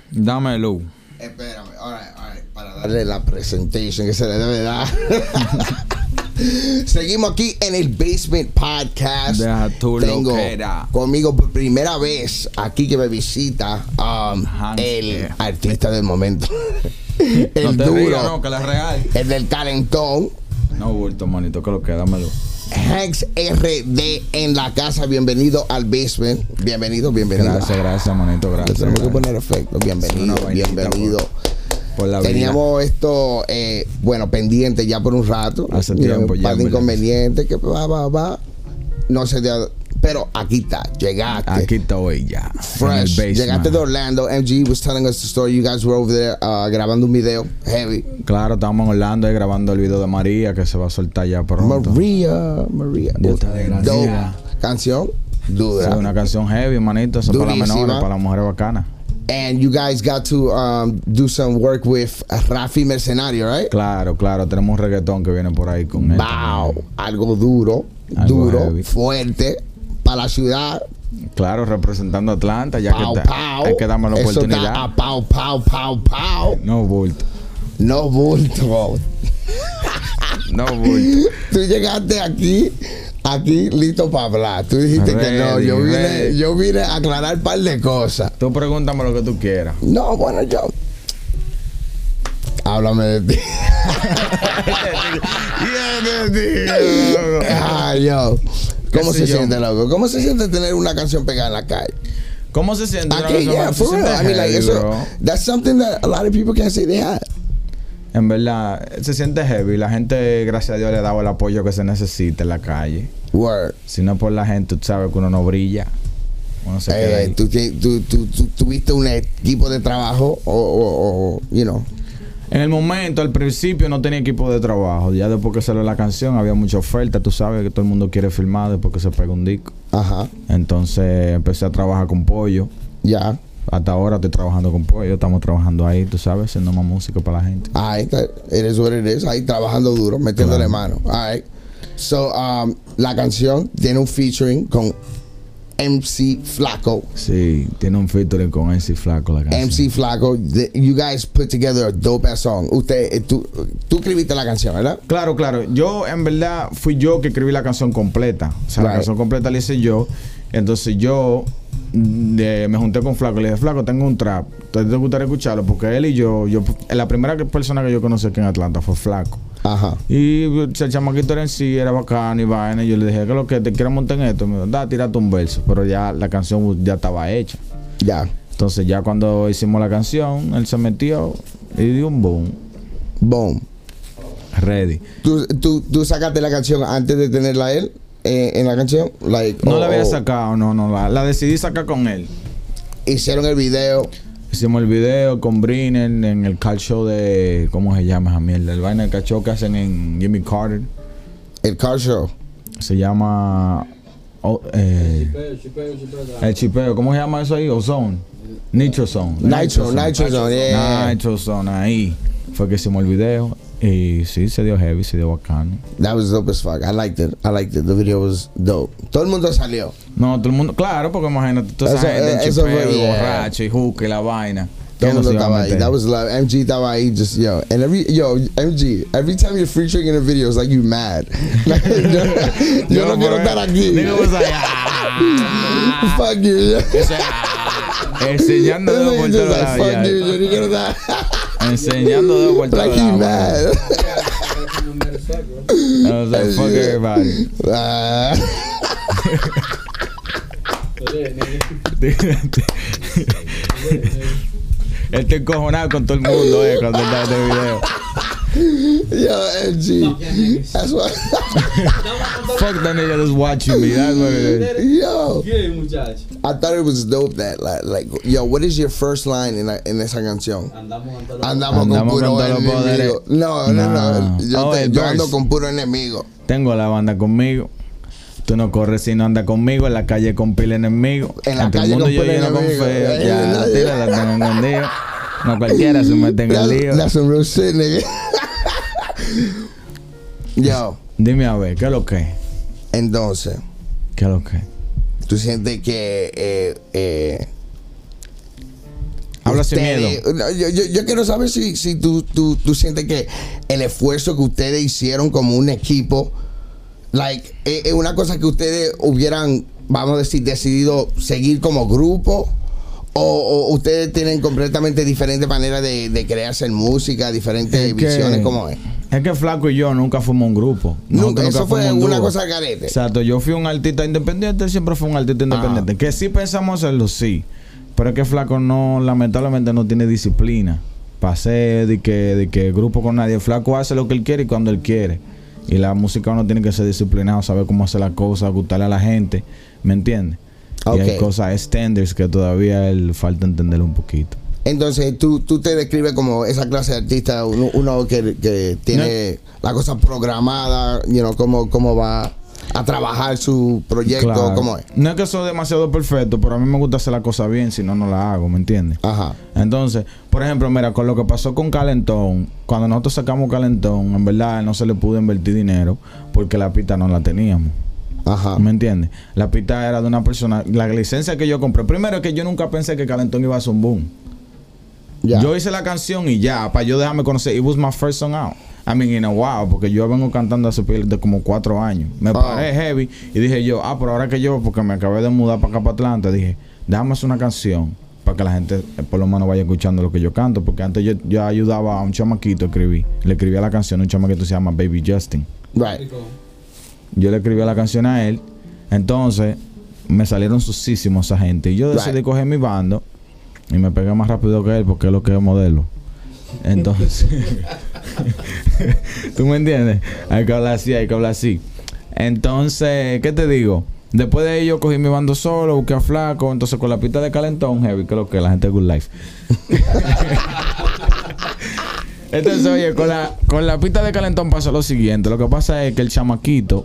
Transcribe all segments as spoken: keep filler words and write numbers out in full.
Dámelo. Espérame, alright, alright, para darle la presentation que se le debe dar. Seguimos aquí en el Basement Podcast. Deja tu Tengo loquera. conmigo por primera vez aquí que me visita um, el artista del momento. El no te duro, digas, no, que la real. el del calentón. No, bulto, manito, que lo que, dámelo. Hanks R D en la casa. Bienvenido al Basement. Bienvenido, bienvenido. Gracias, gracias, manito, gracias. Tenemos gracias. que poner efectos. Bienvenido, Sí, bienvenido. Por, por la Teníamos vida. esto, eh, bueno, pendiente ya por un rato. Hace You know, tiempo un ya, par de ¿verdad? inconvenientes que va, va, va. No sé, de, pero aquí está, llegaste. Aquí estoy ya. Fresh. En el Llegaste de basement. Orlando. M G was telling us the story. You guys were over there uh, grabando un video heavy. Claro, estábamos en Orlando ahí grabando el video de María que se va a soltar ya pronto. María, María. Dios te dé gracias. Dope. Canción dura. Sí, una canción heavy, manito. Eso es para las Durísima. menores, para las mujeres bacanas. And you guys got to um, do some work with Rafi Mercenario, right? Claro, claro. Tenemos un reggaetón que viene por ahí con él. Wow, algo duro, Algo duro, heavy. fuerte para la ciudad. Claro, representando a Atlanta, ya Pau, que está, pau. hay que darme la Eso oportunidad. está a pau, pau, pau, pau. No bulto. No bulto. No bulto. Tú llegaste aquí, aquí listo para hablar. Tú dijiste que no. Ready, Yo vine, ready. yo vine a aclarar un par de cosas. Tú pregúntame lo que tú quieras. No, bueno, yo. Háblame de ti. Ah, yo. ¿Cómo ¿Qué se sé yo? siente, loco? ¿Cómo se siente tener una canción pegada en la calle? ¿Cómo se siente? una Okay, canción? yeah, Se for real. siente I mean, like, heavy, eso, bro. that's something that a lot of people can't say they have. En verdad, se siente heavy. La gente, gracias a Dios, le ha dado el apoyo que se necesita en la calle. Word. Si no por la gente, tú sabes que uno no brilla. Uno se queda Eh, ahí. tú, ti- tú, tú, tú tuviste un equipo de trabajo o, o, o, you know. En el momento, al principio, no tenía equipo de trabajo. Ya después que salió la canción, había mucha oferta. Tú sabes que todo el mundo quiere filmar después que se pega un disco. Ajá. Entonces, empecé a trabajar con Pollo. Ya. Hasta ahora estoy trabajando con Pollo. Estamos trabajando ahí, tú sabes, haciendo más música para la gente. Ahí está. It is what it is. Ahí trabajando duro, metiéndole Claro. mano. All right. So, um, la canción tiene un featuring con M C Flaco. Sí, tiene un featuring con M C Flaco la canción. M C Flaco. The- you guys put together a dope ass song. Usted, eh, tú, tú escribiste la canción, ¿verdad? Claro, claro. Yo, en verdad, fui yo que escribí la canción completa. O sea, Right. la canción completa la hice yo. Entonces yo mm, de- me junté con Flaco. Le dije, Flaco, tengo un trap. ¿Te, te gustaría escucharlo? Porque él y yo, yo, la primera que- persona que yo conocí aquí en Atlanta fue Flaco. Ajá. Y o sea, el chamaquito era en sí, era bacano y vaina. Y yo le dije, ¿qué es lo que te quieres montar en esto? Me dijo, da, tírate un verso. Pero ya la canción ya estaba hecha. Ya. Entonces ya cuando hicimos la canción, él se metió y dio un boom. Boom. Ready. ¿Tú, tú, tú sacaste la canción antes de tenerla a él eh, en la canción? Like, No o- la había o sacado, no, no, la, la decidí sacar con él. Hicieron el video. Hicimos el video con Briner en el car show de, ¿cómo se llama esa mierda? El vaina del car show que hacen en Jimmy Carter. El car show. Se llama oh, eh, el chipeo. ¿Cómo se llama eso ahí? Ozone. Nitro Zone. Nitro, Nitro Zone, yeah. Nitro Zone, ahí. Fue que hicimos el video. Y sí, se dio heavy, se dio bacano. That was dope as fuck. I liked it. I liked it. The video was dope. Todo el mundo salió. No, todo el mundo, claro, porque imagínate, toda esa Eso, gente en eh, eso chipeo fue, y yeah. borracho y juca y la vaina. Todo ¿Quién el no mundo se iba a estaba ahí. meter? That was love. M G estaba ahí just, yo. And every, yo, M G, every time you're featuring in a video, it's like you mad. Like, yo yo no, quiero estar aquí. Digo, pues, ah, Fuck you. yo. Eso es, ah, enseñando dedo por Just todos like, lados. fuck ya. you. Yo no quiero estar. Enseñando dedo por todos Like he lados. mad. I was like, fuck everybody. Ah. Él está encojonado con todo el mundo, eh, cuando está en este video. Yo, M G. That's what. Fuck that nigga that's watching me. That's what it is. Yo. ¿Qué, muchacho? I thought it was dope that, like, like yo, what is your first line in, la- en esa canción? Andamos con todo. Andamos, Andamos con puro con todos los enemigo. poderes. No, no, no. No. Yo, Oh, te- el yo verse. ando con puro enemigo. Tengo la banda conmigo. Tú no corres si no andas conmigo. En la calle con pila enemigo. En la Ante el calle mundo con yo pila lleno con enemigo. feo. Eh, Ya, nadie- tira, la tengo escondida. No cualquiera se mete en el That's, lío. that's some real shit, nigga. Yo, Dime a ver, ¿qué es lo que? entonces, ¿Qué es lo que? tú sientes que eh, eh, Habla sin ustedes- miedo. no, Yo, yo, yo quiero saber si, si tú, tú, tú sientes que el esfuerzo que ustedes hicieron como un equipo, like, es es una cosa que ustedes hubieran, vamos a decir, decidido seguir como grupo. O, o ustedes tienen completamente diferentes maneras de, de crearse música, diferentes Es que- visiones, ¿cómo es? Es que Flaco y yo nunca fuimos un grupo. Nunca, Nosotros eso fue fuimos un una dúo. cosa al garete. Exacto, yo fui un artista independiente, él siempre fue un artista independiente. Que sí pensamos hacerlo, sí. Pero es que Flaco no, lamentablemente no tiene disciplina para hacer de que, de que grupo con nadie. Flaco hace lo que él quiere y cuando él quiere. Y la música uno tiene que ser disciplinado, saber cómo hacer las cosas, gustarle a la gente. ¿Me entiendes? Y Ok. hay cosas standards que todavía él falta entender un poquito. Entonces, tú, tú te describes como esa clase de artista, uno, uno que, que tiene la cosa programada, you know, cómo, cómo va a trabajar su proyecto, Claro. cómo es. No es que soy demasiado perfecto, pero a mí me gusta hacer las cosas bien, si no, no la hago, ¿me entiendes? Ajá. Entonces, por ejemplo, mira, con lo que pasó con Calentón, cuando nosotros sacamos Calentón, en verdad no se le pudo invertir dinero porque la pista no la teníamos. Ajá. ¿Me entiendes? La pista era de una persona, la licencia que yo compré. Primero es que yo nunca pensé que Calentón iba a ser un boom. Ya. Yo hice la canción y ya, para yo dejarme conocer. It was my first song out. I mean, in a while, porque yo vengo cantando hace pila de como cuatro años. Me Oh. paré heavy y dije yo, ah, pero ahora que yo, porque me acabé de mudar para acá, para Atlanta, dije, déjame hacer una canción para que la gente eh, por lo menos vaya escuchando lo que yo canto. Porque antes yo, yo ayudaba a un chamaquito a escribir. Le escribía la canción a un chamaquito que se llama Baby Justin. Right. Yo le escribí la canción a él. Entonces, me salieron susísimos esa gente. Y yo decidí Right. coger mi bando y me pegué más rápido que él porque es lo que es modelo. Entonces, ¿tú me entiendes? Hay que hablar así, hay que hablar así. Entonces, ¿qué te digo? Después de ello cogí mi bando solo, busqué a Flaco. Entonces, con la pista de Calentón, heavy, que es lo que es la gente de Good Life. Entonces, oye, con la, con la pista de Calentón pasó lo siguiente. Lo que pasa es que el chamaquito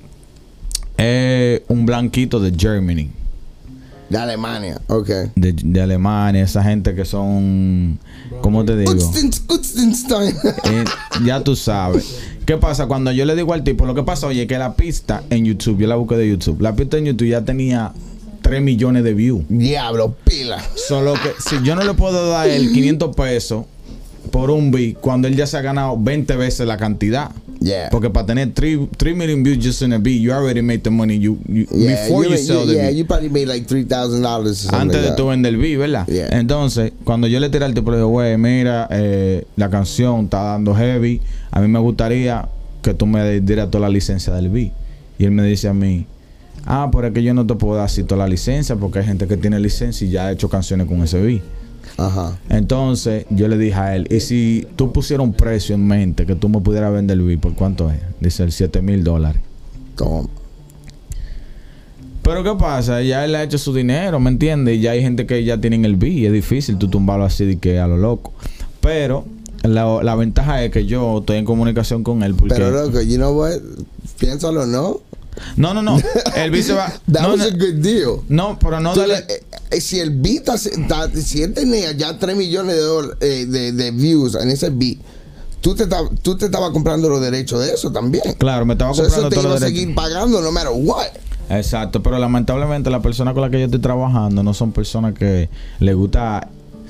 es un blanquito de Germany, De Alemania, ok. de, de Alemania, esa gente que son, ¿cómo te digo? Utsten- Utstenstein. Eh, ya tú sabes. ¿Qué pasa? Cuando yo le digo al tipo, lo que pasa, oye, que la pista en YouTube, yo la busqué de YouTube, la pista en YouTube ya tenía tres millones de views. Diablo, pila. Solo que si yo no le puedo dar el quinientos pesos por un beat, cuando él ya se ha ganado veinte veces la cantidad. Yeah. Porque para tener three million views just in a beat, you already made the money you, you Yeah, before you, you, sell you, the yeah, beat. you probably made like three thousand dollars. Antes de tu vender el beat, ¿verdad? Yeah. Entonces, cuando yo le tiré al tipo, le digo, güey, mira, eh, la canción está dando heavy. A mí me gustaría que tú me dieras toda la licencia del beat. Y él me dice a mí, ah, pero es que yo no te puedo dar así toda la licencia porque hay gente que tiene licencia y ya ha hecho canciones con ese beat. Ajá. Entonces, yo le dije a él, y si tú pusieras un precio en mente que tú me pudieras vender el beat, ¿por cuánto es? Dice el siete mil dólares. Toma. Pero ¿qué pasa? Ya él ha hecho su dinero, ¿me entiendes? Y ya hay gente que ya tienen el beat y es difícil tú tumbarlo así de que a lo loco. Pero la, la ventaja es que yo estoy en comunicación con él porque... Pero loco, you know what? Piénsalo, ¿no? No, no, no. El beat se va... That no, was no, a good deal. no, pero no Tú dale... le- eh, eh, si el beat, hace- ta- si él tenía ya tres millones de, dola- eh, de, de views en ese beat, tú te, estab- tú te estabas comprando los derechos de eso también. Claro, me estaba So, comprando eso te todos iba los a derechos. seguir pagando no matter what. Exacto, pero lamentablemente las personas con las que yo estoy trabajando no son personas que les gusta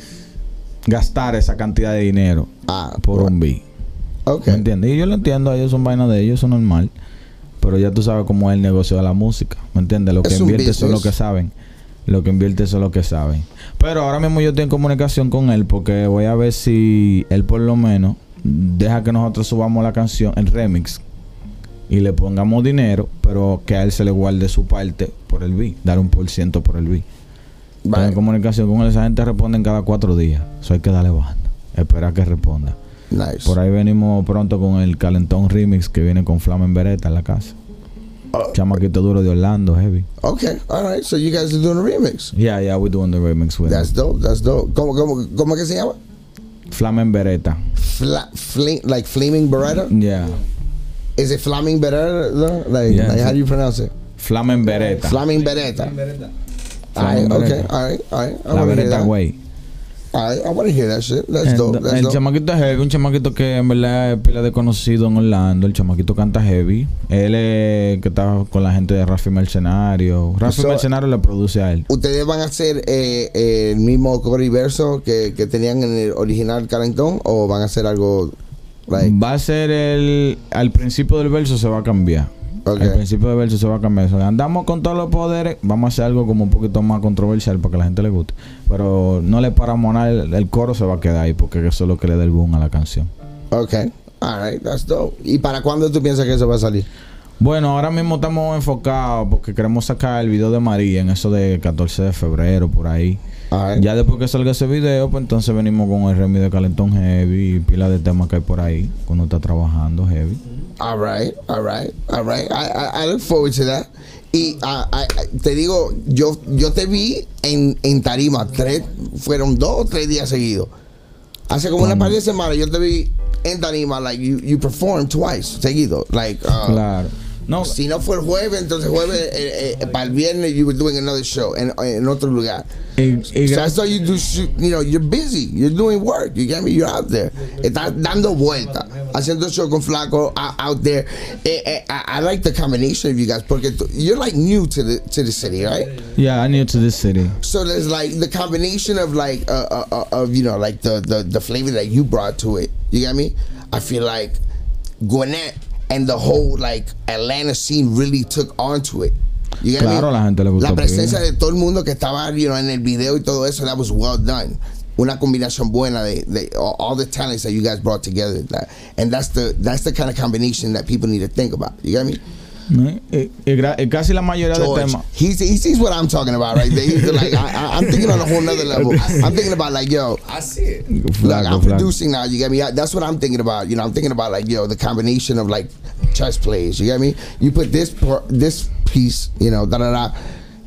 gastar esa cantidad de dinero Ah, por un beat. Ok. ¿Me entiendes? Y yo lo entiendo, ellos son vainas de ellos, eso es normal. Pero ya tú sabes cómo es el negocio de la música. ¿Me entiendes? Lo que Es un invierte son los business. que saben. Lo que invierte son los que saben. Pero ahora mismo yo estoy en comunicación con él porque voy a ver si él por lo menos deja que nosotros subamos la canción, el remix, y le pongamos dinero, pero que a él se le guarde su parte por el beat, dar un por ciento por el beat. Estoy en Right. comunicación con él, esa gente responde cada cuatro días. Eso hay que darle banda. Esperar que responda. Nice. Por ahí venimos pronto con el Calentón Remix que viene con Flamen Beretta en la casa. Oh. Chamaquito duro de Orlando, heavy. Okay, all right. So you guys are doing a remix. Yeah, yeah, we're doing the remix with That's dope. That's dope. ¿Cómo, cómo, cómo que se llama? Flamen Beretta. Fla, fle, like Flaming Beretta? Yeah. Is it Flaming Beretta? though? Like, Yeah, like how sí. do you pronounce it? Flamen Beretta. Flaming Beretta. All right, Flaming okay, Beretta. all right, all right. I La wanna hear Beretta that. Way. I, I want to hear that shit. That's el, dope. That's el dope. chamaquito es heavy, un chamaquito que en verdad es pila de conocido en Orlando. El chamaquito canta heavy. Él es que está con la gente de Rafi Mercenario. Rafi So, Mercenario le produce a él. ¿Ustedes van a hacer eh, eh, el mismo coro y verso que, que tenían en el original Calentón o van a hacer algo like? Va a ser el... Al principio del verso se va a cambiar. Okay. Al principio del verso se va a cambiar. O sea, andamos con todos los poderes. Vamos a hacer algo como un poquito más controversial para que a la gente le guste. Pero no le paramos nada. El, el coro se va a quedar ahí porque eso es lo que le da el boom a la canción. Ok. Alright, that's dope. ¿Y para cuándo tú piensas que eso va a salir? Bueno, ahora mismo estamos enfocados porque queremos sacar el video de María en eso de catorce de febrero, por ahí. Alright. Ya después que salga ese video, pues entonces venimos con el remix de Calentón Heavy y pila de temas que hay por ahí cuando está trabajando Heavy. Alright, alright, alright. I, I, I look forward to that. Y uh, I, I, te digo, yo, yo te vi en, en tarima, tres, fueron dos o tres días seguidos. Hace como una par de semanas yo te vi en tarima, like you, you performed twice seguido. Like, uh, Claro. No, si no fue el jueves, entonces jueves, eh, eh, para el viernes you were doing another show en, en otro lugar. y, y So I gra- saw you do, shoot, you know, you're busy, you're doing work, you get me, you're out there. Estás dando vuelta, haciendo show con Flaco out, out there. Eh, eh, I, I like the combination of you guys porque tú- you're like new to the to the city, right? yeah, I'm new to this city. So there's like the combination of like uh, uh, uh, of you know like the, the the flavor that you brought to it. You get me? I feel like Gwinnett and the whole like Atlanta scene really took onto it. You get Claro, me? la gente le gustó. La presencia pila. de todo el mundo que estaba you know, en el video y todo eso, that was well done. Una combinación buena de, de all, all the talents that you guys brought together. That, and that's the that's the kind of combination that people need to think about. You get me? ¿no? Y, y gra- y casi la mayoría de George, temas. he, he sees what I'm talking about right there. He's like, I, I, I'm thinking on a whole nother level. I'm thinking about like, yo, I see it. Look, Flaco, I'm flaco. producing now. You get me? I, that's what I'm thinking about. You know, I'm thinking about like, yo, the combination of like chess plays. You get me? You put this part, this piece, you know, da da da.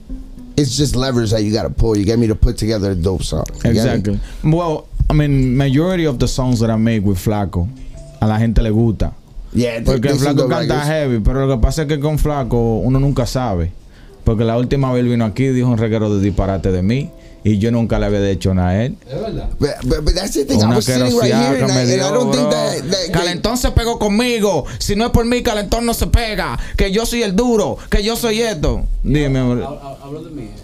It's just levers that you got to pull. You get me to put together a dope song. You get me? Exactly. Well, I mean, majority of the songs that I make with Flaco, a la gente le gusta. Yeah, Porque this is Flaco the canta records. heavy, pero lo que pasa es que con Flaco uno nunca sabe. Porque la última vez él vino aquí, dijo un reguero de disparate de mí y yo nunca le había hecho nada a él. Es verdad. But, but, but that's the thing. I Una was sitting right querosiaca here and, I, me and I dio, don't think bro. that, that Calentón se pegó conmigo. Si no es por mí, Calentón no se pega. Que yo soy el duro. Que yo soy esto. Dime, bro. Hab- hab- Hablo de mí. eh.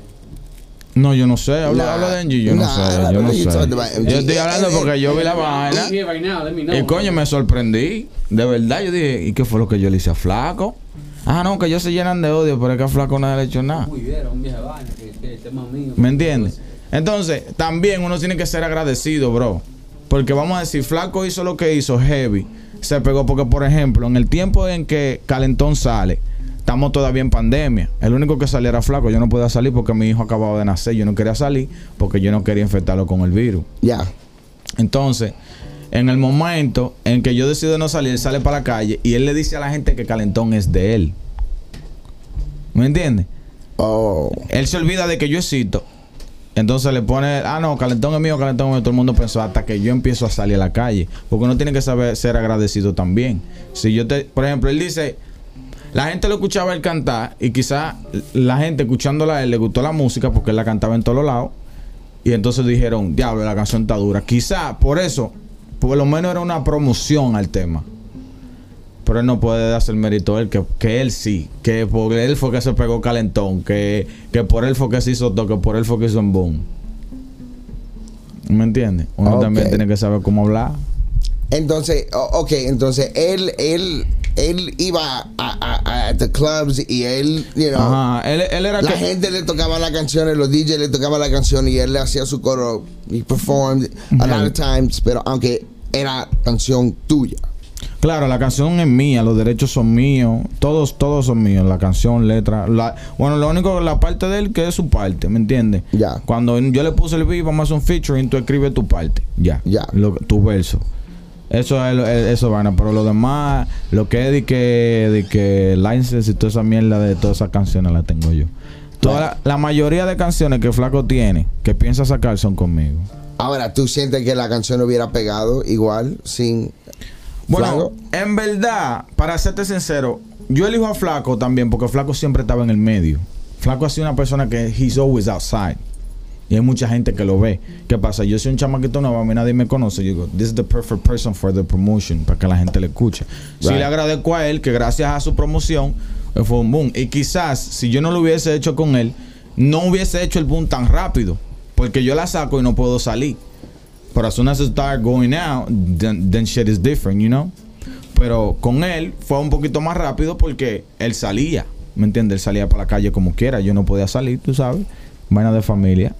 No, yo no sé. Habla, Nah. habla de Angie. Yo no Nah, sé. I Yo don't no know you talking about sé. M G. Yo estoy hablando porque yo vi la vaina. I'm here right now, let me know. Y coño, me sorprendí. De verdad, yo dije, ¿y qué fue lo que yo le hice a Flaco? Ah, no, que ellos se llenan de odio, pero es que a Flaco nadie le ha hecho nada. Muy bien, un viejo vaina, que, que el tema mío. ¿Me entiendes? Entonces, también uno tiene que ser agradecido, bro. Porque vamos a decir, Flaco hizo lo que hizo, heavy. Se pegó porque, por ejemplo, en el tiempo en que Calentón sale, estamos todavía en pandemia. El único que salía era Flaco. Yo no podía salir porque mi hijo acababa de nacer. Yo no quería salir porque yo no quería infectarlo con el virus. Yeah. Entonces, en el momento en que yo decido no salir, él sale para la calle y él le dice a la gente que Calentón es de él. ¿Me entiendes? Oh. Él se olvida de que yo existo. Entonces le pone, ah, no, Calentón es mío, Calentón es mío. Todo el mundo pensó hasta que yo empiezo a salir a la calle. Porque uno tiene que saber ser agradecido también. Si yo te, por ejemplo, él dice, la gente lo escuchaba él cantar y quizá la gente escuchándola a él le gustó la música porque él la cantaba en todos lados. Y entonces dijeron, diablo, la canción está dura. Quizá por eso, por lo menos era una promoción al tema. Pero él no puede darse el mérito a él, que, que él sí, que por él fue que se pegó Calentón, que, que por él fue que se hizo todo, que por él fue que hizo un boom. ¿Me entiendes? Uno Ok. también tiene que saber cómo hablar. Entonces, oh, ok, entonces él, él, él iba a, a, a the clubs y él, you know, Ajá, él, él era la que... gente le tocaba las canciones, los D Js le tocaban la canción y él le hacía su coro. He performed a lot of times, pero aunque era canción tuya. Claro, la canción es mía, los derechos son míos, todos, todos son míos, la canción, letra, la, bueno, lo único, la parte de él que es su parte, ¿me entiendes? Ya. Cuando yo le puse el beat, vamos a hacer un featuring, tú escribes tu parte, ya, Ya. lo- tu verso. Eso es, lo- es- eso vaina, pero lo demás, lo que es de que, de que license y toda esa mierda de todas esas canciones la tengo yo. Toda la, la mayoría de canciones que Flaco tiene, que piensa sacar, son conmigo. Ahora, ¿tú sientes que la canción hubiera pegado igual sin Bueno, Flaco? en verdad, para serte sincero, yo elijo a Flaco también porque Flaco siempre estaba en el medio. Flaco ha sido una persona que he's always outside. Y hay mucha gente que lo ve. ¿Qué pasa? Yo soy un chamaquito nuevo, a mí nadie me conoce. Yo digo, this is the perfect person for the promotion, para que la gente le escuche. Sí Right. le agradezco a él que gracias a su promoción eh, fue un boom. Y quizás, si yo no lo hubiese hecho con él, no hubiese hecho el boom tan rápido. Porque yo la saco y no puedo salir. Pero as soon as it start going out, then, then shit is different, you know? Pero con él fue un poquito más rápido porque él salía. ¿Me entiendes? Él salía para la calle como quiera. Yo no podía salir, tú sabes. Vaina de familia.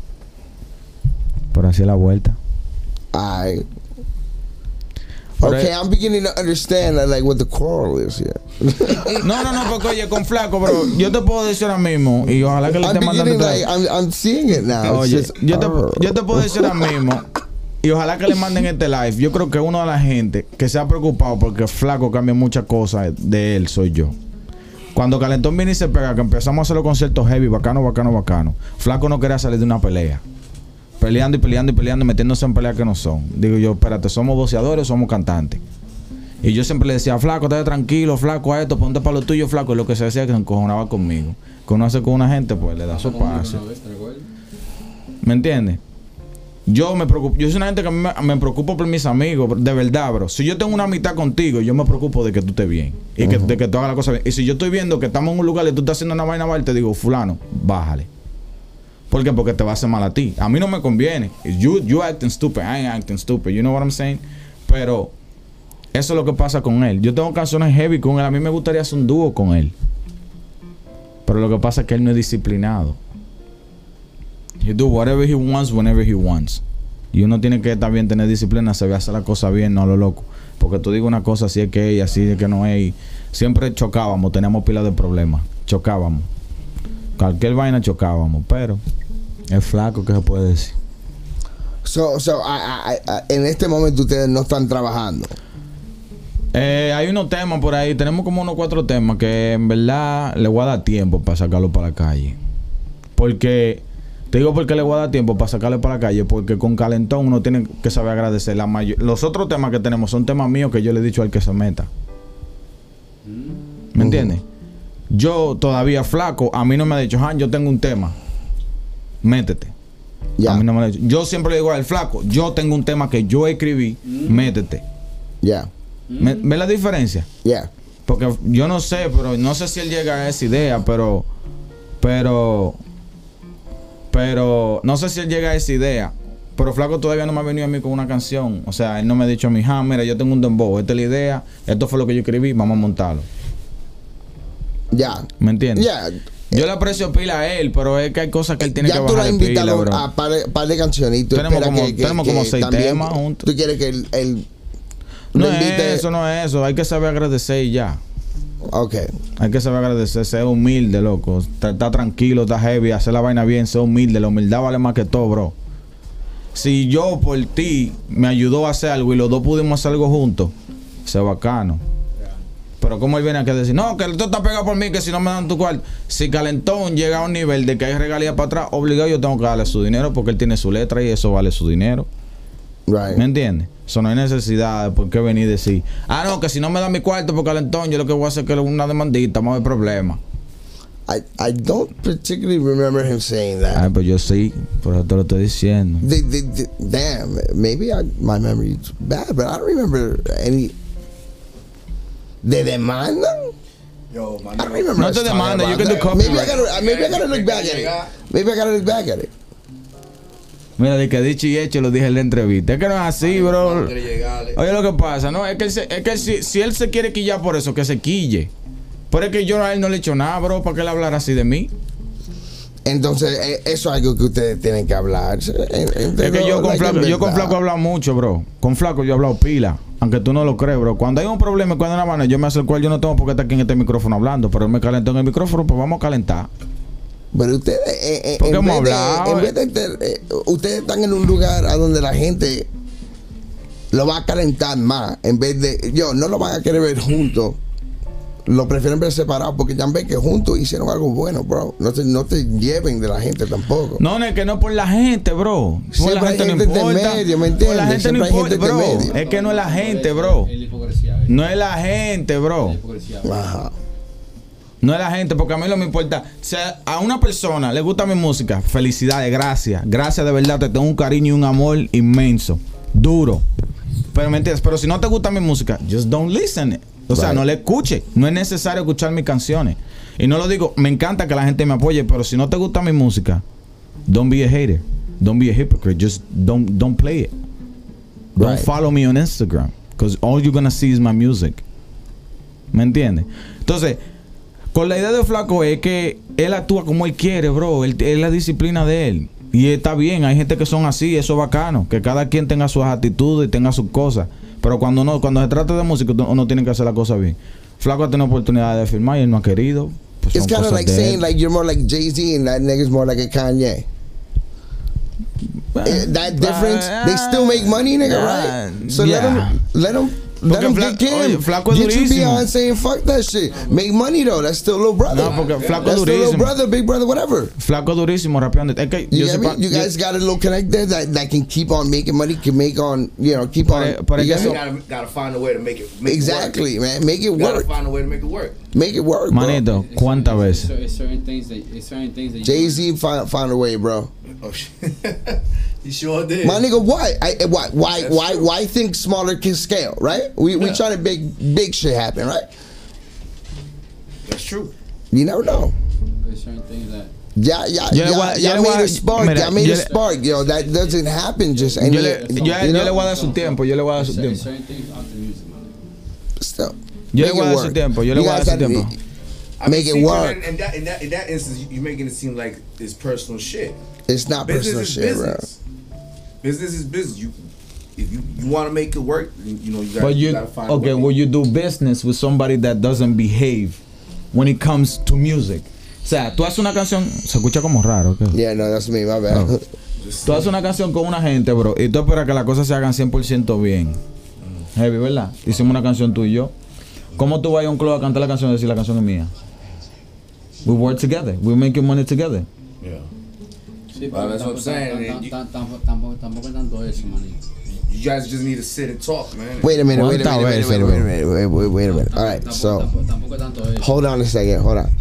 Pero hacía la vuelta. I. Pero Okay, es- I'm beginning to understand uh, like what the quarrel is here. No, no, no, porque oye, con flaco, bro, yo te puedo decir ahora mismo, y ojalá que le I'm esté mandando beginning este- like I'm I'm seeing it now. It's Oye, just, yo te, uh, yo te puedo decir ahora mismo, y ojalá que le manden este live. Yo creo que uno de la gente que se ha preocupado porque flaco cambia muchas cosas de él soy yo. Cuando Calentón viene y se pega, que empezamos a hacer los conciertos heavy, bacano, bacano, bacano. Flaco no quería salir de una pelea. Peleando y peleando y peleando y metiéndose en peleas que no son. Digo yo, espérate, ¿somos boxeadores o somos cantantes? Y yo siempre le decía, flaco, estate tranquilo, flaco, a esto, ponte para lo tuyo, flaco. Y lo que se decía que se encojonaba conmigo. Que uno hace con una gente, pues le da su pase. ¿Me entiendes? Yo me preocupo, yo soy una gente que a mí me, me preocupo por mis amigos, de verdad, bro. Si yo tengo una amistad contigo, yo me preocupo de que tú estés bien. Y que, de que tú hagas la cosa bien. Y si yo estoy viendo que estamos en un lugar y tú estás haciendo una vaina mal, te digo, fulano, bájale. ¿Por qué? Porque te va a hacer mal a ti. A mí no me conviene. You, you acting stupid, I ain't acting stupid. You know what I'm saying? Pero eso es lo que pasa con él. Yo tengo canciones heavy con él. A mí me gustaría hacer un dúo con él. Pero lo que pasa es que él no es disciplinado. He do whatever he wants, whenever he wants. Y uno tiene que también tener disciplina, saber hacer la cosa bien, no a lo loco. Porque tú digo una cosa, así es que es y así es que no es. Y siempre chocábamos, teníamos pilas de problemas. Chocábamos. Cualquier vaina chocábamos, pero es flaco, ¿qué se puede decir? So, so I, I, I, en este momento ustedes no están trabajando. Eh, hay unos temas por ahí, tenemos como unos cuatro temas que en verdad le voy a dar tiempo para sacarlo para la calle. Porque, te digo porque le voy a dar tiempo para sacarlo para la calle, porque con Calentón uno tiene que saber agradecer. La mayor, los otros temas que tenemos son temas míos que yo le he dicho al que se meta. ¿Me entiendes? Yo todavía flaco, a mí no me ha dicho, Han, yo tengo un tema, métete. Ya, A mí no me lo ha dicho. Yo siempre le digo al flaco, yo tengo un tema que yo escribí, métete. ya, ¿Me- ¿Ves la diferencia? ya. Porque yo no sé, pero no sé si él llega a esa idea, pero, pero, pero, no sé si él llega a esa idea. Pero flaco todavía no me ha venido a mí con una canción. O sea, él no me ha dicho a mí, ah, mira, yo tengo un dembow, esta es la idea, esto fue lo que yo escribí, vamos a montarlo. Ya. ¿Me entiendes? Ya. Yo le aprecio pila a él, pero es que hay cosas que él tiene Ya que tú lo bajar has de pila, invitado bro. a par de, par de canciones y tú Tenemos esperas como- que, que- tenemos que como seis también temas juntos. Tú quieres que él, él No lo es invite. eso, no es eso. Hay que saber agradecer y ya. Ok. Hay que saber agradecer, ser humilde, loco. Está, está tranquilo, está heavy, hacer la vaina bien, ser humilde. La humildad vale más que todo, bro. Si yo por ti me ayudó a hacer algo y los dos pudimos hacer algo juntos, eso es bacano. Pero como él viene aquí a decir, no, que tú estás pegado por mí, que si no me dan tu cuarto. Si Calentón llega a un nivel de que hay regalías para atrás, obligado yo tengo que darle su dinero porque él tiene su letra y eso vale su dinero. Right. ¿Me entiendes? Eso no hay necesidad de por qué venir y decir, ah, no, que si no me dan mi cuarto por Calentón, yo lo que voy a hacer es que una demandita, más de problema. I, I don't particularly remember him saying that. Ay, pues yo sí, por eso te lo estoy diciendo. The- the- the- damn, maybe I, my memory is bad, but I don't remember any. ¿De demanda? Yo, man, I don't remember. No us te talking demanda, you about can do that. Maybe I copyright. gotta, maybe I gotta look back at it. Maybe I gotta look back at it. Mira, de que dicho y hecho lo dije en la entrevista. Es que no es así, bro. quiere llegarle. Oye, lo que pasa, no, es que, él se- es que si, si él se quiere quillar por eso, que se quille. Pero es que yo a él no le he hecho nada, bro, para que él hablara así de mí. Entonces, eh, eso es algo que ustedes tienen que hablar. Es que yo con Flaco, yo con Flaco he hablado mucho, bro. Con Flaco yo he hablado pila. Aunque tú no lo crees, bro. Cuando hay un problema y cuando hay una mano, yo me acerco a él, yo no tengo por qué estar aquí en este micrófono hablando. Pero él me calentó en el micrófono, pues vamos a calentar. Pero ustedes, eh, eh, Porque en, hemos vez de, hablado, en vez de inter- eh, ustedes están en un lugar a donde la gente lo va a calentar más. En vez de, yo, no lo van a querer ver juntos. Lo prefieren ver separados porque ya ven que juntos hicieron algo bueno, bro. No te, no te lleven de la gente tampoco. No, no, es que no es por la gente, bro. Por Siempre la hay gente no gente de importa. medio, ¿me Por la entiendes? gente no Siempre hay importa, gente de bro. medio. Es que no es la gente, bro. Es la hipocresía. ¿eh? No es la gente, bro. La hipocresía. Ajá. No es la gente, porque a mí no me importa. O sea, a una persona le gusta mi música, felicidades, gracias. Gracias de verdad, te tengo un cariño y un amor inmenso. Duro. Pero me entiendes, pero si no te gusta mi música, just don't listen it. O sea, Right. no le escuche. No es necesario escuchar mis canciones. Y no lo digo, me encanta que la gente me apoye, pero si no te gusta mi música, don't be a hater. Don't be a hypocrite. Just don't don't play it. Don't Right. follow me on Instagram. Because all you're gonna see is my music. ¿Me entiendes? Entonces, con la idea de Flaco es que él actúa como él quiere, bro. Él, es la disciplina de él. Y está bien, hay gente que son así, eso es bacano. Que cada quien tenga sus actitudes y tenga sus cosas. Pero cuando no, cuando se trata de música, uno tiene que hacer la cosa bien. Flaco ha tenido oportunidad de firmar y él no ha querido. Pues It's son kind of cosas like de saying él. like you're more like Jay-Z and that nigga's more like a Kanye. Eh, that difference, they still make money, nigga, right? So let Yeah. them, let them, let Porque them Fla- get oye, in. Flaco es Get you durísimo. Beyonce and fuck that shit. Make money though. That's still little brother. No, porque Flaco That's es still little durísimo. brother, big brother, whatever. Flaco durísimo rapeando. Es que You yo get sé me? pa- You yo- guys got a little connect there that, that can keep on making money, can make on, you know, keep on. Pero- pero you es get que me? You gotta, gotta find a way to make it make Exactly, it work. man. Make it You gotta work. find a way to make it work. Make it work, bro. Manito, ¿cuántas veces? It's certain things that it's certain things that you- Jay Z found, found a way, bro. Oh shit. You sure did. My nigga, why? I, why? Why? That's Why? true. Why think smaller can scale? Right? We we Yeah. trying to make big shit happen, right? That's true. You never know. There's certain things that Yeah, yeah, Yo le yeah. voy a- yo Y'all le voy made a- a spark. mira, Y'all made yo a le- spark. Yo, that doesn't happen just any. Yo le, yo, you yo know? le voy a dar su tiempo, yo le voy a dar su certain, tiempo. certain things out the music, man. Still, Yo le make voy a it dar su work. tiempo, yo le You voy a dar guys su gotta- tiempo. I mean, Make it see, work. In, in that in that in that instance, you- you're making it seem like it's personal shit. It's not personal Business is shit, bro. business. Business is business. You if you, you want to make it work, you, you know you got But you you, gotta find a okay, way. will you do business with somebody that doesn't behave when it comes to music? O sea, tú haces una canción, se escucha como raro, ¿qué? Yeah, no, that's me. My bad. Oh. Tú haces una canción con una gente, bro, y tú esperas que las cosas se hagan cien por ciento bien. Heavy, ¿verdad? Hicimos una canción tú y yo. ¿Cómo tú vas a ir a un club a cantar la canción y decir la canción es mía? We work together. We making money together. Yeah. Sí, Well, pero that's what I'm tampoco- saying, tam- man. tam- Tampoco tampoco tampoco es tanto eso, manito. You guys just need to sit and talk, man. Wait a minute. Wait a ¿Cuántas minute. Wait a veces, minute. bro? Wait a minute. Wait, wait, wait a minute. All right. Tampoco- So tampoco, tampoco es tanto eso. hold on a second. Hold on.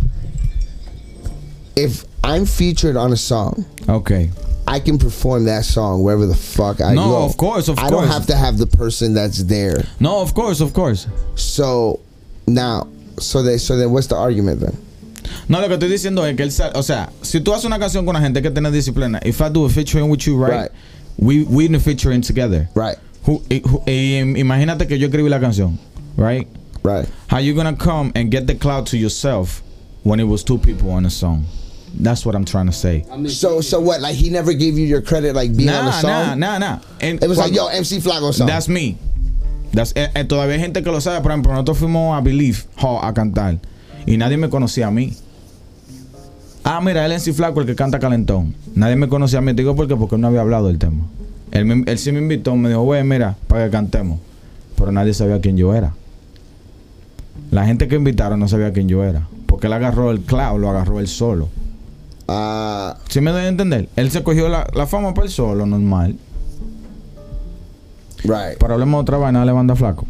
If I'm featured on a song, Okay. I can perform that song wherever the fuck I No, go. of course, of I don't course. have to have the person that's there. No, of course, of course. So now, so they, so then, what's the argument then? No, lo que estoy diciendo es que él sale, o sea, si tú haces una canción con una gente que tiene disciplina, if I do a featuring with you, right, Right. we we in a featuring together. Right, Who, eh, who- eh, imagínate que yo escribí la canción, right? right. How you gonna come and get the clout to yourself when it was two people on a song? That's what I'm trying to say. I mean, So, so what? Like he never gave you your credit, like being on the Nah, song. nah, nah, nah. And It was like, cuando- yo, M C Flaco song. That's me. That's, eh, eh, todavía hay gente que lo sabe. Por ejemplo, nosotros fuimos a Believe Hall a cantar y nadie me conocía a mí. Ah, mira, él es M C Flaco, el que canta Calentón. Nadie me conocía a mí. Te digo por qué, porque él no había hablado del tema. Él, me- él sí me invitó, me dijo, güey, mira, para que cantemos. Pero nadie sabía quién yo era. La gente que invitaron no sabía quién yo era. Porque él agarró el cloud, lo agarró él solo. Ah, ¿Sí me doy a entender? Él se cogió la, la fama por él solo, normal. right. Pero hablemos de otra vaina, dale banda Flaco.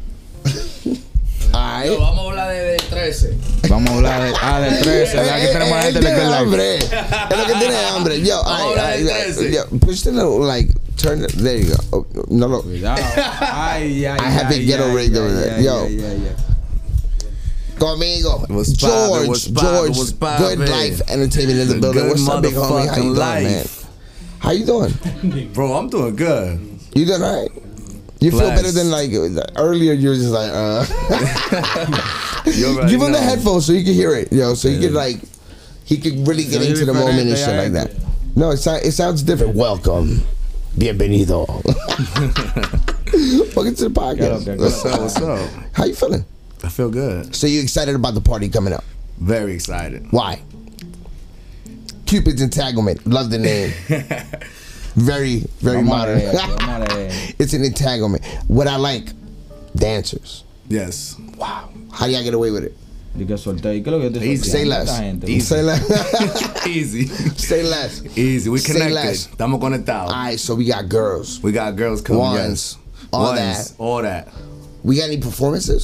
All Yo, right. vamos a hablar de, de trece. Vamos a hablar de, ah, de trece. Eh, Aquí eh, tenemos eh, gente él de que tiene like. hambre. Es lo que tiene hambre. Yo, all right, all right, Ahora el trece. yo, push the little, like, turn it, there you go. Oh, no, no. Cuidado. Ay, ay, I have ay, it ghetto ay, rigged ay, over there. ay, Yo. ay, ay, ay. Conmigo. What's poppin', George, what's poppin', George, what's good poppin'? life entertainment in the The building. good What's up, big homie? How you doing, motherfucking man? life. How you doing? Bro, I'm doing good. You doing all right? You feel Blessed. better than like earlier. You were just like, uh. You already Give him the know. headphones so you can hear it, yo. So you can like, he could really get So into the diferente moment and a shit like that. este. No, it, sound, it sounds different. Welcome, bienvenido. Welcome to the podcast. Okay, What's up? What's up? How you feeling? I feel good. So you excited about the party coming up? Very excited. Why? Cupid's entanglement. Love the name. Very, very Vamos a modern. leer, vamos a leer. It's an entanglement. What I like, dancers. Yes. Wow. How do y'all get away with it? Di que solté. ¿Y qué es lo que yo te Easy. solté? Say less. Esta gente. Easy. Say less. Easy. Say less. Easy. We Say connected. less. Estamos conectados. All right, so we got girls. We got girls coming. Ones. Yes. All Ones. that. All that. We got any performances?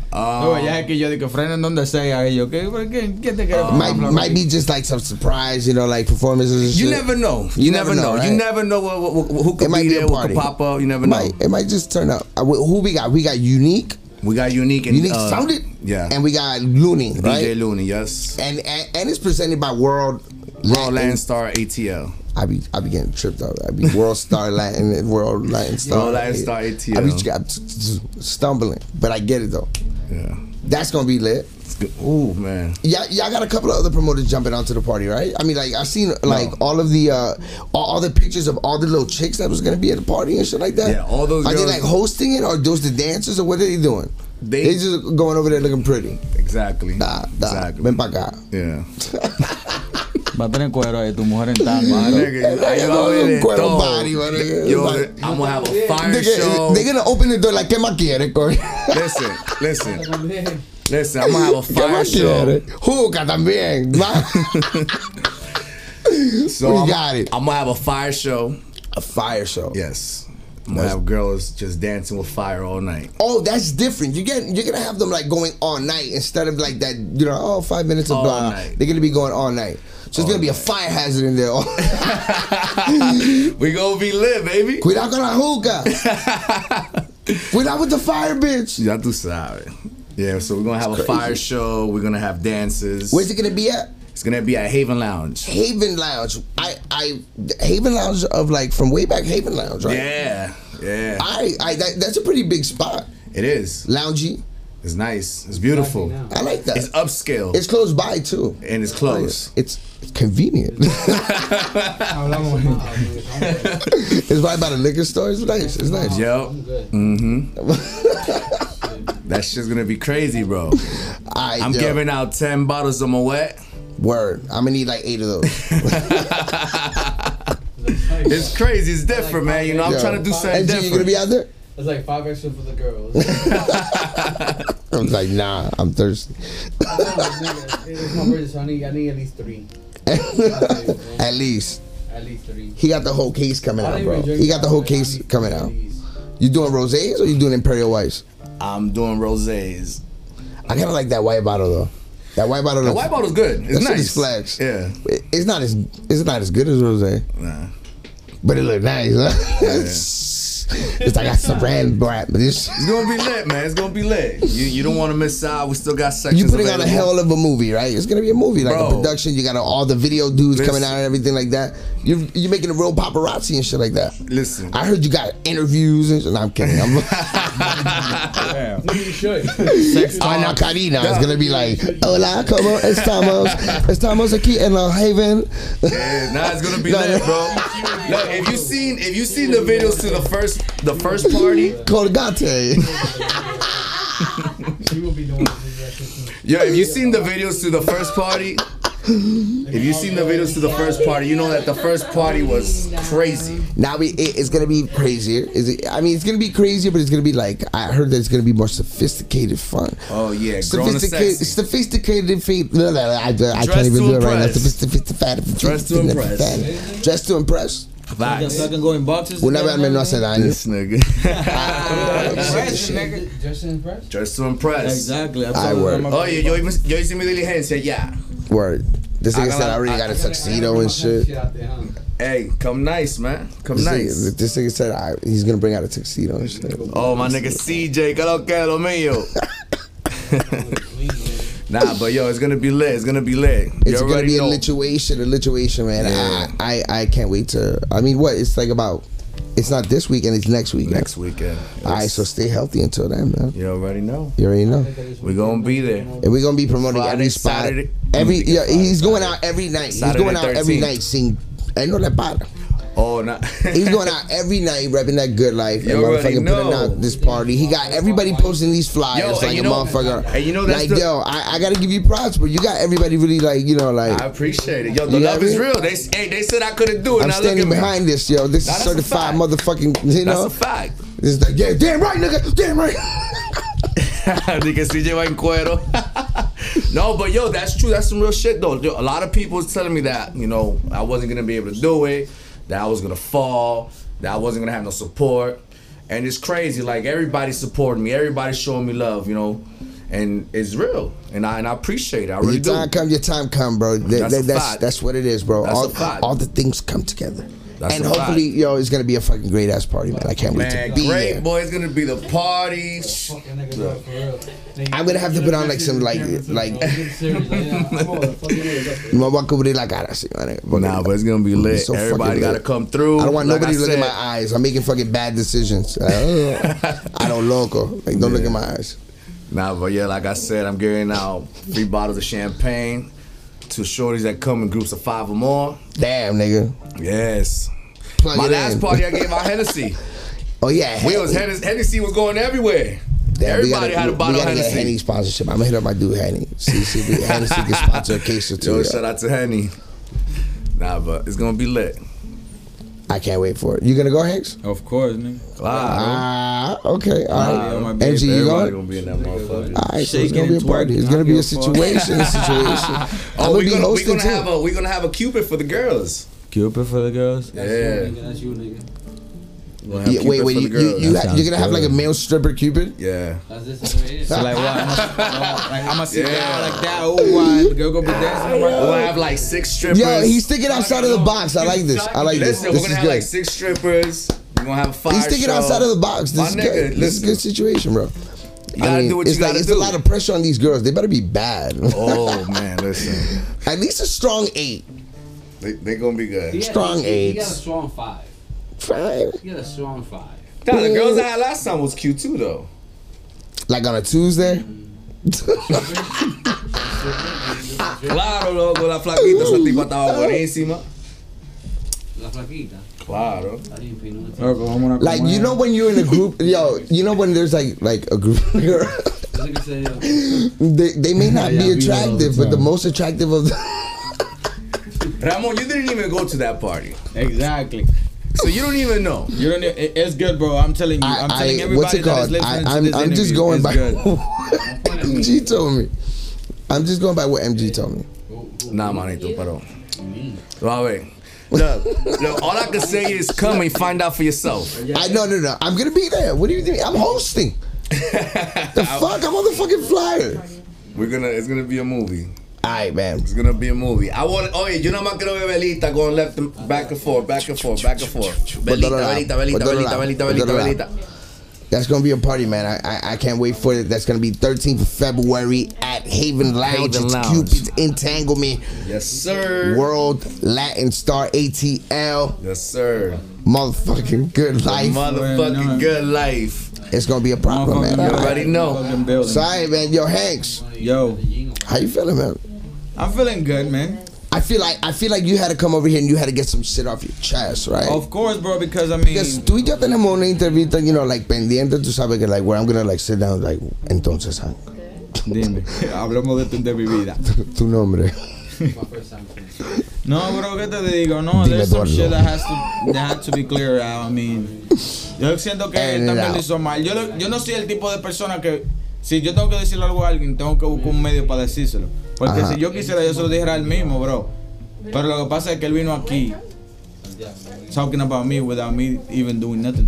No, ya es que yo digo frenen donde sea. Y yo, ¿qué, qué, qué te quieres? Might, might be just like some surprise, you know, like performances and shit. You never know. You, You never never know. know, You right? never know what, what, what, who It could might be be a there, who party. could pop up. You never know. Might, it might just turn up. Uh, wh- who we got? We got Unique. We got Unique and Unique uh, Sounded. Yeah. And we got Looney, D J right? Looney, yes. And, and and it's presented by World Raw Latin- Landstar A T L. I be I be getting tripped up. I be World Star Latin and World Latin Star. World Latin Star A T L. I be j- stumbling, but I get it though. Yeah. That's gonna be lit. It's good. Ooh, man. Yeah, y'all got a couple of other promoters jumping onto the party, right? I mean, like I've seen like all of the uh, all, all the pictures of all the little chicks that was gonna be at the party and shit like that. Yeah, all those Are girls- they like hosting it, or those the dancers, or what are they doing? They- They just going over there looking pretty. Exactly. Nah, nah. Exactly. Ven pa' acá. Yeah. Va a tener cuero ahí, tu mujer en tango. My nigga, Hey, I yo, love it. cuero Todo. body, my nigga. Yo, Like- I'm gonna have a fire Nigga, show. they gonna open the door like, ¿qué más quiere, coño? Listen, listen, listen. I'm gonna have a ¿Qué fire más show. quiere? Juca también. ma. So We I'm, got it. I'm gonna have a fire show. A fire show. Yes. I'm gonna have girls just dancing with fire all night. Oh, that's different. You get you're gonna have them like going all night instead of like that. You know, oh, five minutes of All blah. night. They're gonna be going all night. So it's All gonna be a night. fire hazard in there. We gonna be lit, baby. Cuidado con la hookah. Cuidado with the fire, bitch. Ya tú sabes. Yeah, so we're gonna have It's a fire crazy. show. We're gonna have dances. Where's it gonna be at? It's gonna be at Haven Lounge. Haven Lounge. I, I, Haven Lounge of like from way back Haven Lounge, right? Yeah, yeah. I, I, that, that's a pretty big spot. It is. Loungy. It's nice. It's beautiful. I like that. It's upscale It's close by too. and it's close. It's, it's convenient. Hablamos. It's right by the liquor store. It's nice. It's nice. Yo, I'm good. that shit's gonna be crazy, bro. I, I'm yo, giving out ten bottles of Moet. word. I'm gonna need like eight of those. It's crazy. It's different, man. You know, I'm Yo. trying to do something And G, you gonna different. be out there? It's like five extra for the girls. I was like, nah, I'm thirsty. It's my birthday, so I need, I need at least three. At least. At least three. He got the whole case coming I out, don't bro. even drink He got the whole alcohol, I case need coming at out. least. You doing rosés or you doing Imperial Whites? I'm doing rosés. I kind of like that white bottle though. That white bottle. The looks- white bottle's good. It's that shit nice. is flex. Yeah. It- It's not as it's not as good as rosé, Nah. but it look nice. Huh? It's like I got some brand black, but this. It's gonna be lit, man. It's gonna be lit. You you don't want to miss out. We still got sections You putting on a available. hell of a movie, right? It's gonna be a movie, like a Bro. production. You got all the video dudes coming Listen. out and everything like that. You you making a real paparazzi and shit like that. Listen. I heard you got interviews and shit. No, I'm kidding. I'm, No, you should. Ana Karina is gonna be like, hola, como estamos? Estamos aquí en La Haven. Yeah, nah, it's gonna be No, lit, no. bro. Look, if you seen if you seen the videos to the first the first party, Colgate. She will be doing this. yo, if you seen the videos to the first party, if you seen the videos to the first party, you know that the first party was crazy. Now we, it, it's gonna be crazier. Is it? I mean, it's gonna be crazier, but it's gonna be like I heard that it's gonna be more sophisticated fun. Oh yeah, grown and Sophisticated, sexy. sophisticated feet. No, no, I, I Dress can't even to do it right now. impress. Sophisticated. Dress to impress. Dress to impress. Vibes. So I can go in boxes. Una vez al menos hace daño. This nigga. Just to impress? Just to impress. Exactly. I I told work. her I'm a- Oye, yo, hice- yo hice mi diligencia ya. Word. This nigga I said I got- already I- got a I gotta- I tuxedo gotta and bring my shit. out there, huh? Hey, come nice, man. Come This nice. nigga, this nigga said I, he's gonna bring out a tuxedo and shit. Oh, my nigga C J, que lo que lo mío. Nah, but yo, it's gonna be lit. It's gonna be lit. You It's gonna already be a know. lituation, a lituation, man. Yeah. I, I I can't wait to. I mean, what? It's like about. It's not this weekend. It's next weekend. Next weekend. All right, so stay healthy until then, man. You already know. You already know. We gonna be there. And we're gonna be promoting Friday, every spot. Saturday. Every Mm, yeah, Friday, he's going Saturday. out every night. He's Saturday going out every thirteenth. night. Sing. Él no le para. Oh, nah. He's going out every night, repping that good life. You and already motherfucking putting know. out this party. He got everybody posting these flyers Yo, and like you a know- motherfucker. and you know that's like the- yo, I, I gotta give you props, but you got everybody really like you know like. I appreciate it. Yo, the You love got is me? real. They hey, they said I couldn't do it. I'm now look standing at me. behind this, yo. This Nah, is that's a certified fact. motherfucking, you know. That's a fact. This is like, yeah, damn right, nigga, damn right. Ni que si lleva en cuero. No, but yo, that's true. That's some real shit, though. Yo, a lot of people was telling me that, you know, I wasn't gonna be able to do it, that I was gonna fall, that I wasn't gonna have no support, and it's crazy. Like everybody's supporting me, everybody's showing me love, you know, and it's real, and I and I appreciate it. I When really your do. time come, your time come, bro. That, That's that, a that's fact. that's what it is, bro. That's all, a fact. all the things come together. That's and a hopefully, fact. yo, it's gonna be a fucking great ass party, man. I can't wait Man, to be great there. boy, it's gonna be the party. Fucking nigga, bro, for real. Nigga, I'm gonna have to put on, like, some, like- like- No voy a cubrir la cara, así, man. Porque- Nah, but it's gonna be lit. so Everybody fucking gotta lit. come through. I don't want Like nobody I to look in said. my eyes. I'm making fucking bad decisions. Like, oh, I don't loco. Like, don't look in my eyes. Nah, but yeah, like I said, I'm giving out free bottles of champagne to shorties that come in groups of five or more. Damn, nigga. Yes. Plug My it last in. party, I gave out Hennessy. Oh yeah, We was Henny. Hennessy, Hennessy was going everywhere. Damn, we Everybody gotta, had a we- bottle we of gotta get a Henny Hennessy. sponsorship. I'm gonna hit up my dude Henny. See, see, if Hennessy can sponsor a case or two. Yo, yo. shout out to Henny. Nah, but it's gonna be lit. I can't wait for it. You gonna go, Hanks? Of course, nigga. Claro. Ah, okay. All right. Yeah, my M baby, G, you Everybody going? gonna be in that motherfucker. All right, so it's Shaking gonna be a and party. It's twerking. gonna be I a give a fuck. situation. A situation. I'm Oh, gonna we're be gonna, we hosting gonna too. have a we gonna have a Cupid for the girls. Cupid for the girls. That's Yeah. you, nigga. That's you, nigga. We're gonna have Yeah, Cupid wait, wait. for You, the you, girls. you That ha- you're gonna have sounds like a good. male stripper Cupid? yeah. That's this over here. So like what? I'm gonna, like, I'm gonna sit Yeah. down like that. Oh, why? The girl gonna be dancing. I'm like, We'll oh. have like six strippers. Yo, he's thinking outside of the box. I like this. I like this. Listen, This we're is gonna have like good. six strippers. We're gonna have a fire He's thinking show. outside of the box. My This is nigga, good. This is a listen. good situation, bro. You gotta do what it's you like gotta it's do. a lot of pressure on these girls. They better be bad. Oh man, listen, At least a strong eight. they they gonna be good. He- Strong he, he got a eights. strong five. Five. He got a strong five. Nah, the girls I had last time was cute too though. Like on a Tuesday. Claro, loco, la flaquita, esa tipa estaba buenísima. La flaquita. Claro. I didn't pay no attention. Loco, vámonos a Like comer. you know when you're in a group, yo, you know when there's like like a group, This nigga said, yo, they they may not Yeah, be we know all the attractive, but the time. most attractive of the Ramon, you didn't even go to that party, Exactly. so you don't even know. You don't. It, it's good, bro. I'm telling you. I, I'm telling I everybody what's it that is called? listening I, to I'm this I'm just interview, going it's by good. what M G told me. I'm just going by what M G told me. Nah, manito, pero. Well, wait. Look, look, all I can say is come and find out for yourself. I no no no. I'm gonna be there. What do you think? I'm hosting. The fuck? I'm on the fucking flyer. We're gonna, it's gonna be a movie. All right, man. It's gonna be a movie. I want. Oh, yo nada más quiero ver velita going left and back and forth, back and forth, back and forth. Velita, velita, velita, velita, velita, velita, velita. That's gonna be a party, man. I, I I can't wait for it. That's gonna be thirteenth of February at Haven Lounge. Haven it's Lounge. Cupid's Entanglement Yes, sir. World Latin Star A T L. Yes, sir. Motherfucking good life. Motherfucking good life. It's gonna be a problem, man. Motherfucking All You right. already know. Fucking building. Sorry, man. Yo, Hanks, Yo, how you feeling, man? I'm feeling good, man. I feel like I feel like you had to come over here and you had to get some shit off your chest, right? Of course, bro, because I mean, Because tú y yo tenemos una entrevista, you know, like pendiente, tú sabes que like where I'm gonna like sit down, like entonces, Hank, dime, hablemos de tu de mi vida. tu nombre. my first time. No, bro, ¿qué te digo? No, Dime, there's some Eduardo. shit that has to that had to be clear out. I mean, yo siento que él And también out. lo hizo mal. Yo, lo- yo no soy el tipo de persona que si yo tengo que decirle algo a alguien, tengo que buscar un medio para decírselo. Porque Ajá. si yo quisiera, yo se lo dijera a él mismo, bro. Pero lo que pasa es que él vino aquí talking about me without me even doing nothing.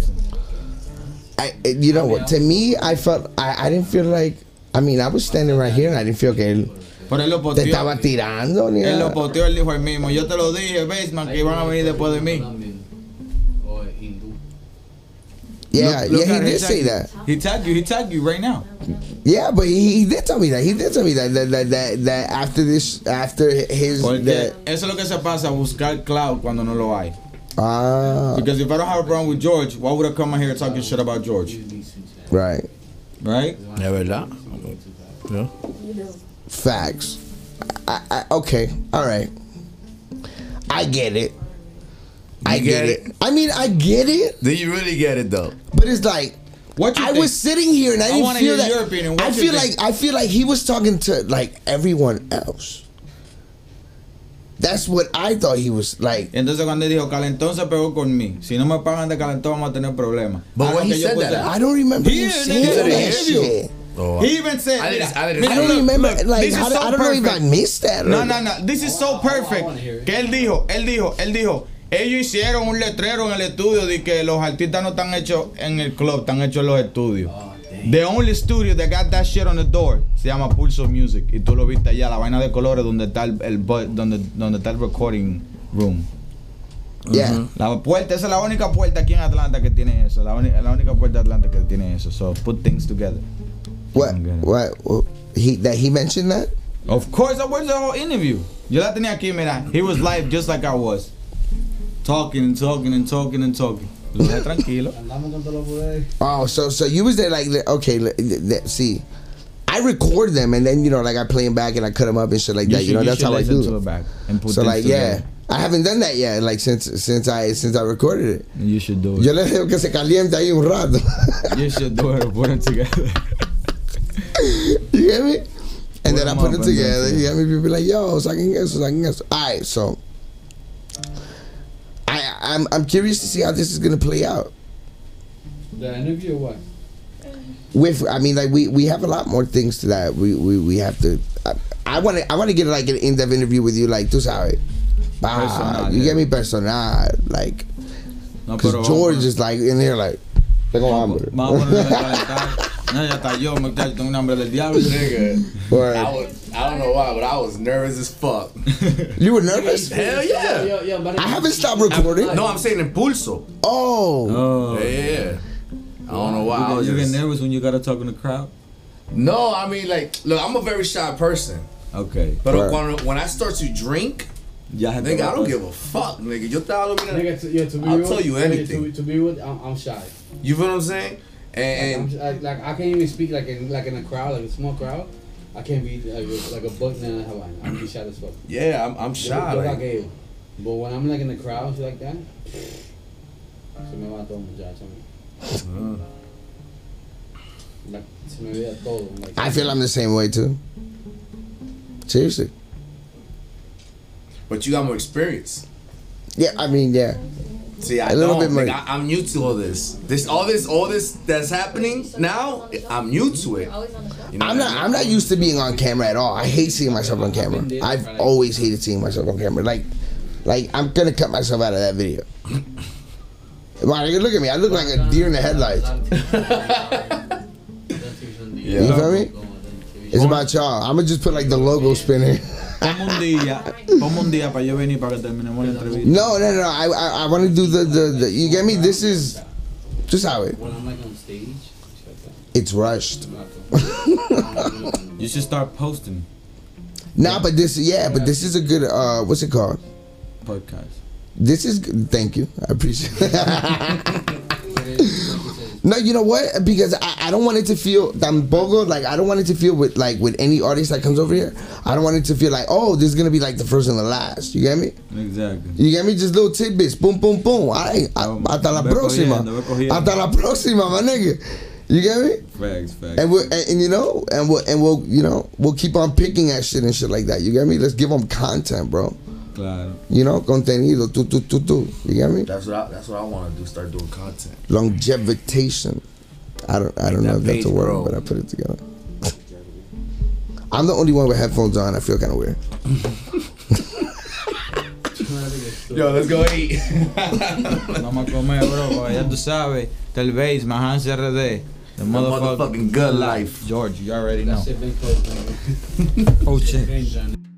I, you know what? To me, I felt I, I didn't feel like. I mean, I was standing right here and I didn't feel que él Pero él lo te posteó. estaba tirando ni Él lo nada. posteó, él dijo él mismo. Yo te lo dije, Baseman, que iban a venir después de mí. O hindú. Yeah, Look- look yeah, at he it, did say tagged that. you. He tagged you. He tagged you right now. Yeah, but he, he did tell me that. He did tell me that that that, that, that after this, after his Porque that. eso es lo que se pasa, buscar cloud cuando no lo hay. Ah, Because if I don't have a problem with George, why would I come out here talking shit about George? right. Right? Yeah, verdad. Yeah. Facts. I, I, okay, all right. I get it. I You get, get it. I mean, I get it, Do you really get it though? but it's like What you I think? was sitting here and I I didn't wanna feel hear that. your opinion. What I you feel think? like I feel like he was talking to like everyone else. That's what I thought he was like. Entonces cuando él dijo, Calentón se pegó con mí. Si no me pagan de Calentón vamos a tener problemas. But Ah, when no, he que yo said puse- that, I don't remember He him didn't saying even that interview. shit. Oh, He even said, I didn't- mira, I didn't- mira, I don't look, remember. look, like, this how, is so I don't know if I perfect. missed that. No, or- no, no. This is so perfect. Que él dijo, él dijo, él dijo, ellos hicieron un letrero en el estudio de que los artistas no están hechos en el club, están hechos en los estudios. Oh, damn. The only studio that got that shit on the door se llama Pulso Music. Y tú lo viste allá, la vaina de colores donde está el, el bu- donde, donde está el recording room. Yeah. La puerta, esa es la única puerta aquí en Atlanta que tiene eso. La, uni- la única puerta de Atlanta que tiene eso. So put things together. What? Okay. What? what he that he mentioned that? Of course, I watched the whole interview. Yo la tenía aquí, mira. He was live just like I was. Talking and talking and talking and talking. Lo dejé tranquilo. Andamos con todos los poderes. Oh, so so you was there like okay? le- le- See, I record them and then you know like I play them back and I cut them up and shit like You that. should, You know you that's should how I listen do. to it back and put So things like yeah, together. I haven't done that yet. Like since since I since I recorded it. You should do it. Yo le dejo que se caliente ahí un rato. You should do it. Put it together. You get me? And Put then I them put up it and together. then- You get me? People be like, yo, saquen eso, saquen eso. Alright, so I I'm I'm curious to see how this is gonna play out. The interview or what? With I mean like we we have a lot more things to that. We we, we have to I want to I want to get like an in-depth interview with you like tú sabes. Bah, Personal, you yeah. get me personal like No, cuz pero George vamos- is like in here like tengo Vamos hambre. vamos a ponernos a calentar. No, ya está yo, muchacho, tengo un hambre del diablo. Nigga, Word. I was, I don't know why, but I was nervous as fuck. You were nervous? Hell yeah. Yo, yo, but I haven't stopped recording. No, I'm saying impulso. Oh. Oh. Yeah, yeah. I don't know why. I You, was get, you get just- nervous when you gotta talk in the crowd? No, I mean like, look, I'm a very shy person, Okay. but Right. when when I start to drink, Ya gente nigga, I va don't a- give a fuck, nigga. Yo te hablo, mira. Nigga, to, yeah, to be I'll real, tell you nigga, anything. To, to be with, I'm, I'm shy. You feel what I'm saying? Like, And, I'm, I, like I can't even speak like in like in a crowd, like a small crowd. I can't be like a, like a button in a Hawaiian. I'm be shy as fuck. yeah, I'm, I'm Yo, shy. yo la Like, gay. But when I'm like in the crowd, shit like that, se me va todo, muchacho. uh, Like, se me olvida todo. Like, I feel I'm the same way too. Seriously. but you got more experience. Yeah, I mean, yeah. See, I A little don't. bit more. Nigga, I, I'm new to all this. This, all this, all this that's happening now. I'm new to it. You know I'm what not. I I'm mean? not used to being on camera at all. I hate seeing myself on camera. I've always hated seeing myself on camera. Like, like I'm gonna cut myself out of that video. Wow, look at me. I look like a deer in the headlights. Yeah. You feel me? It's about y'all. I'm gonna just put like the logo spinner. Ponme un día, ponme un día para yo venir para que terminemos la entrevista. No, no, no. I, I, I want to do the, the, the. You get me? This is just how it. When I'm like on stage, shit like that. It's rushed. You should start posting Nah, but this, yeah, but this is a good. Uh, what's it called? podcasts. This is good. Thank you. I appreciate it. No, you know what? Because I, I don't want it to feel tampoco like I don't want it to feel with like with any artist that comes over here. I don't want it to feel like, oh, this is gonna be like the first and the last. You get me? Exactly. You get me? Just little tidbits. Boom, boom, boom. Ay, a- hasta la Ve próxima. cogiendo, ve cogiendo. Hasta la próxima, my nigga. You get me? Facts, facts. And we'll and, and you know and we'll and we'll you know we'll keep on picking at shit and shit like that. You get me? Let's give them content, bro. Claro. You know, contenido. Tu tu tu tu. You get me? That's what I, that's what I want to do. Start doing content. Longevitation. I don't I don't Make know that if that's a page, word, bro. but I put it together. I'm the only one with headphones on. I feel kind of weird. Yo, let's go eat. Vamos a comer, bro, porque ya tú sabes. Telbase, Mahans R D. The motherfucking motherfucking good life. George, you already know. That shit been closed, nigga. Oh shit. Been done.